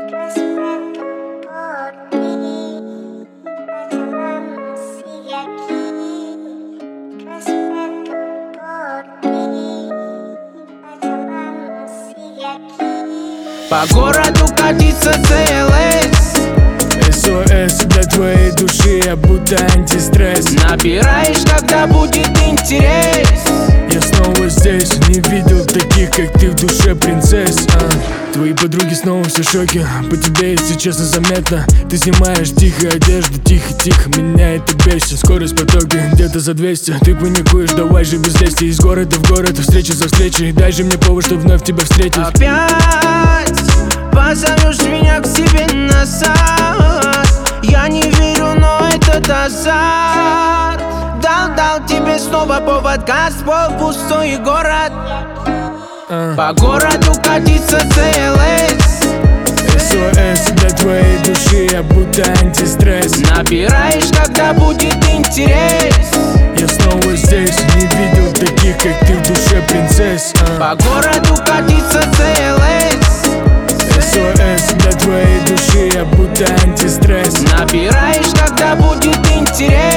По городу катится ЦЛС, СОС для твоей души, я будто антистресс. набираешь, когда будет интерес. Я снова здесь, не видел таких, как ты в душе, принцесс. Твои подруги снова все в шоке, по тебе, если честно, заметно. Ты снимаешь тихо одежду, тихо-тихо, меня это бесит. Скорость потока где-то за 200, ты паникуешь, давай же без лести. Из города в город, встреча за встречей, дай же мне повод, чтобы вновь тебя встретить. Опять позовешь меня к себе назад. Я не верю, но этот азарт дал тебе снова повод. Газпол, пустой город. По городу катится ЦЛС, СОС для твоей души, я будто антистресс. набираешь, когда будет интерес. Я снова здесь, не видел таких, как ты в душе, принцесс. По городу катится ЦЛС, СОС для твоей души, я будто антистресс. набираешь, когда будет интерес.